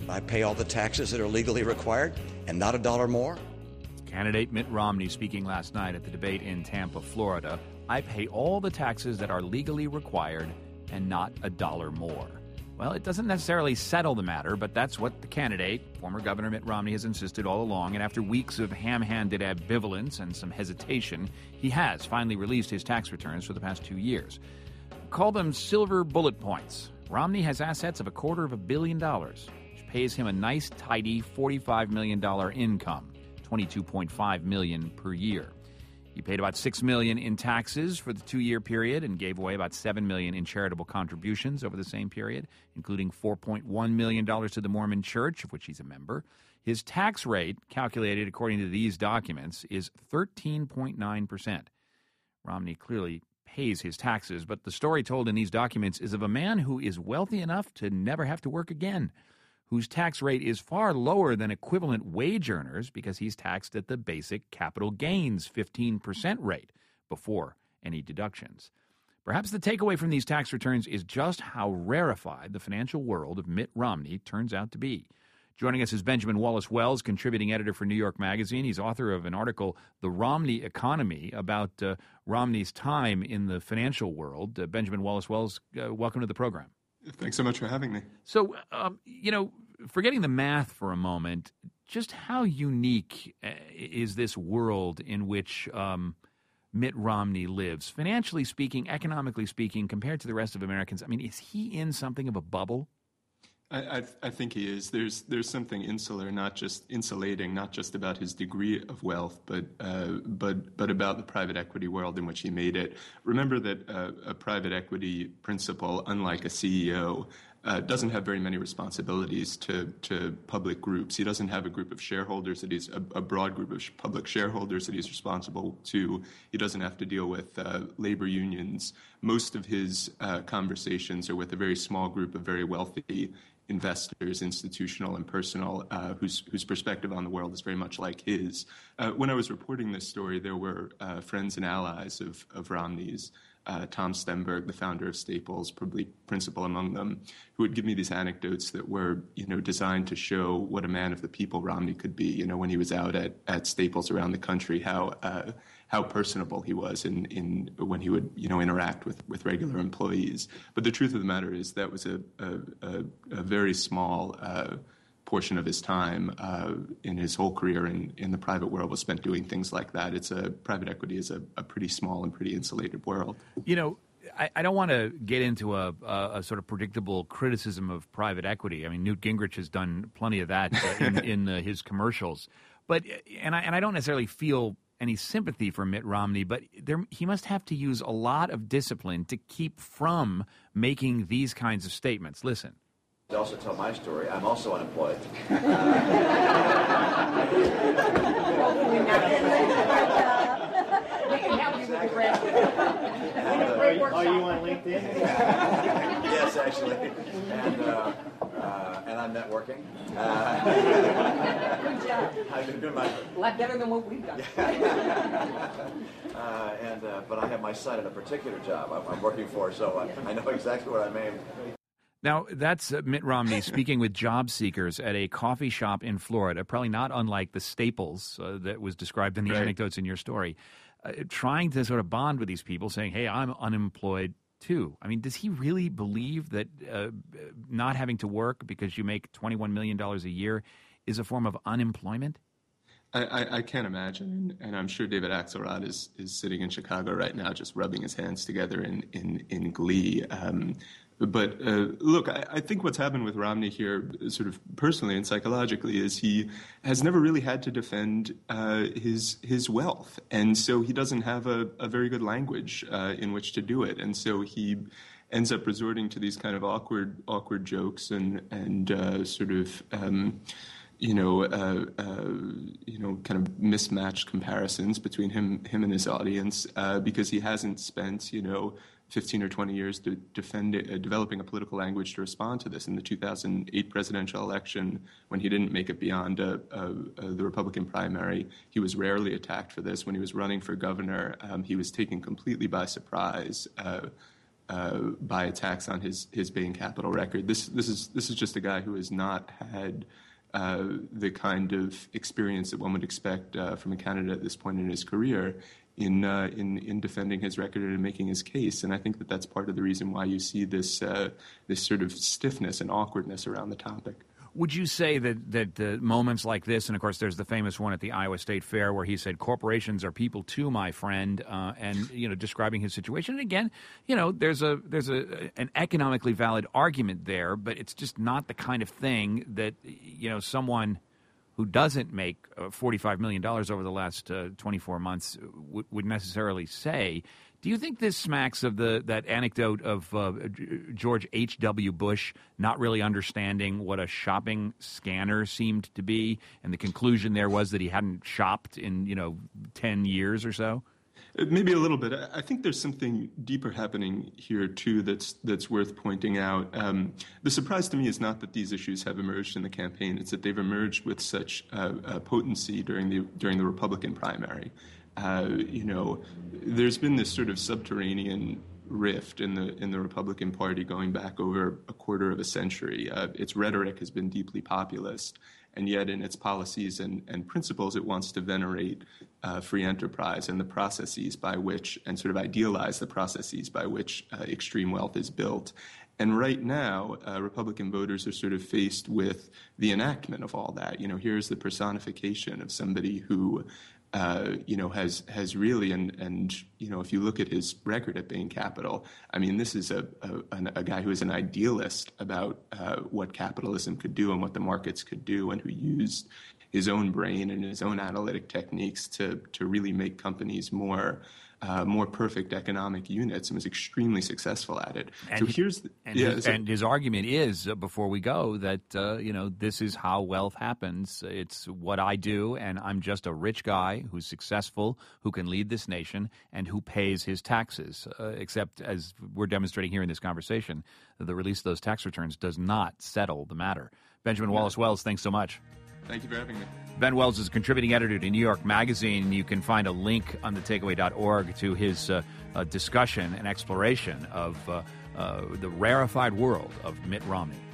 I pay all the taxes that are legally required and not a dollar more. Candidate Mitt Romney speaking last night at the debate in Tampa, Florida. I pay all the taxes that are legally required and not a dollar more. Well, it doesn't necessarily settle the matter, but that's what the candidate, former Governor Mitt Romney, has insisted all along. And after weeks of ham-handed ambivalence and some hesitation, he has finally released his tax returns for the past 2 years. Call them silver bullet points. Romney has assets of $250 million, which pays him a nice, tidy $45 million income, $22.5 million per year. He paid about $6 million in taxes for the 2-year period and gave away about $7 million in charitable contributions over the same period, including $4.1 million to the Mormon Church, of which he's a member. His tax rate, calculated according to these documents, is 13.9%. Romney clearly pays his taxes, but the story told in these documents is of a man who is wealthy enough to never have to work again, whose tax rate is far lower than equivalent wage earners because he's taxed at the basic capital gains 15% rate before any deductions. Perhaps the takeaway from these tax returns is just how rarefied the financial world of Mitt Romney turns out to be. Joining us is Benjamin Wallace-Wells, contributing editor for New York Magazine. He's author of an article, The Romney Economy, about Romney's time in the financial world. Benjamin Wallace-Wells, welcome to the program. Thanks so much for having me. So, forgetting the math for a moment, just how unique is this world in which Mitt Romney lives? Financially speaking, economically speaking, compared to the rest of Americans, I mean, is he in something of a bubble? I think he is. There's something insular, not just insulating, not just about his degree of wealth, but about the private equity world in which he made it. Remember that a private equity principal, unlike a CEO, doesn't have very many responsibilities to public groups. He doesn't have a group of shareholders that he's a broad group of public shareholders that he's responsible to. He doesn't have to deal with labor unions. Most of his conversations are with a very small group of very wealthy investors, institutional and personal, whose perspective on the world is very much like his. When I was reporting this story, there were friends and allies of Romney's, Tom Stenberg, the founder of Staples, probably principal among them, who would give me these anecdotes that were, designed to show what a man of the people Romney could be. When he was out at Staples around the country, how personable he was in when he would, interact with regular employees. But the truth of the matter is that was a very small portion of his time in his whole career in the private world was spent doing things like that. Private equity is a pretty small and pretty insulated world. I don't want to get into a sort of predictable criticism of private equity. I mean, Newt Gingrich has done plenty of that in his commercials. But I don't necessarily feel any sympathy for Mitt Romney, but he must have to use a lot of discipline to keep from making these kinds of statements. Listen. To also tell my story, I'm also unemployed. Are you on LinkedIn? Yes, actually. And I'm networking. Good job. I've been doing a lot better than what we've done. But I have my son in a particular job I'm working for, so I know exactly what I'm aimed. Now, that's Mitt Romney speaking with job seekers at a coffee shop in Florida, probably not unlike the Staples that was described in the anecdotes in your story, trying to sort of bond with these people, saying, hey, I'm unemployed too. I mean, does he really believe that not having to work because you make $21 million a year is a form of unemployment? I can't imagine, and I'm sure David Axelrod is sitting in Chicago right now just rubbing his hands together in glee. But look, I think what's happened with Romney here, sort of personally and psychologically, is he has never really had to defend his wealth, and so he doesn't have a very good language in which to do it, and so he ends up resorting to these kind of awkward jokes and sort of kind of mismatched comparisons between him and his audience because he hasn't spent 15 or 20 years to developing a political language to respond to this. In the 2008 presidential election, when he didn't make it beyond the Republican primary, he was rarely attacked for this. When he was running for governor, he was taken completely by surprise by attacks on his Bain Capital record. This is just a guy who has not had the kind of experience that one would expect from a candidate at this point in his career in defending his record and making his case. And I think that that's part of the reason why you see this sort of stiffness and awkwardness around the topic. Would you say that moments like this, and of course there's the famous one at the Iowa State Fair where he said corporations are people too, my friend, and describing his situation. And again, there's an economically valid argument there, but it's just not the kind of thing that someone who doesn't make $45 million over the last 24 months would necessarily say. Do you think this smacks of that anecdote of George H.W. Bush not really understanding what a shopping scanner seemed to be, and the conclusion there was that he hadn't shopped in 10 years or so? Maybe a little bit. I think there's something deeper happening here too that's worth pointing out. The surprise to me is not that these issues have emerged in the campaign; it's that they've emerged with such potency during the Republican primary. There's been this sort of subterranean rift in the Republican Party going back over a quarter of a century. Its rhetoric has been deeply populist, and yet in its policies and principles, it wants to venerate free enterprise and the processes by which, and sort of idealize the processes by which extreme wealth is built. And right now, Republican voters are sort of faced with the enactment of all that. Here's the personification of somebody who has really, and if you look at his record at Bain Capital, I mean, this is a guy who is an idealist about what capitalism could do and what the markets could do, and who used his own brain and his own analytic techniques to really make companies more perfect economic units, and was extremely successful at it. And his argument is, before we go, that this is how wealth happens. It's what I do, and I'm just a rich guy who's successful, who can lead this nation, and who pays his taxes. Except, as we're demonstrating here in this conversation, the release of those tax returns does not settle the matter. Benjamin Wallace Wells, thanks so much. Thank you for having me. Ben Wells is a contributing editor to New York Magazine. You can find a link on thetakeaway.org to his discussion and exploration of the rarefied world of Mitt Romney.